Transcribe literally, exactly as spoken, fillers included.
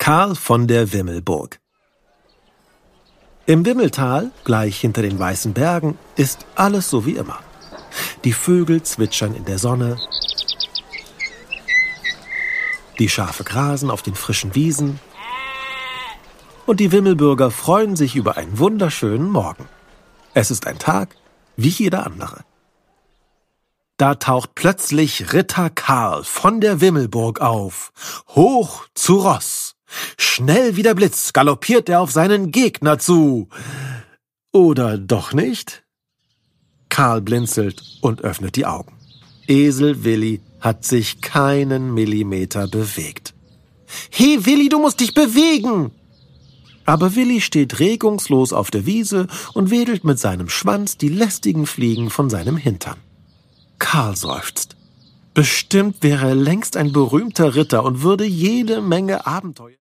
Karl von der Wimmelburg. Im Wimmeltal, gleich hinter den weißen Bergen, ist alles so wie immer. Die Vögel zwitschern in der Sonne, die Schafe grasen auf den frischen Wiesen und die Wimmelbürger freuen sich über einen wunderschönen Morgen. Es ist ein Tag wie jeder andere. Da taucht plötzlich Ritter Karl von der Wimmelburg auf, hoch zu Ross. Schnell wie der Blitz galoppiert er auf seinen Gegner zu. Oder doch nicht? Karl blinzelt und öffnet die Augen. Esel Willi hat sich keinen Millimeter bewegt. »Hey Willi, du musst dich bewegen!« Aber Willi steht regungslos auf der Wiese und wedelt mit seinem Schwanz die lästigen Fliegen von seinem Hintern. Karl seufzt. Bestimmt wäre er längst ein berühmter Ritter und würde jede Menge Abenteuer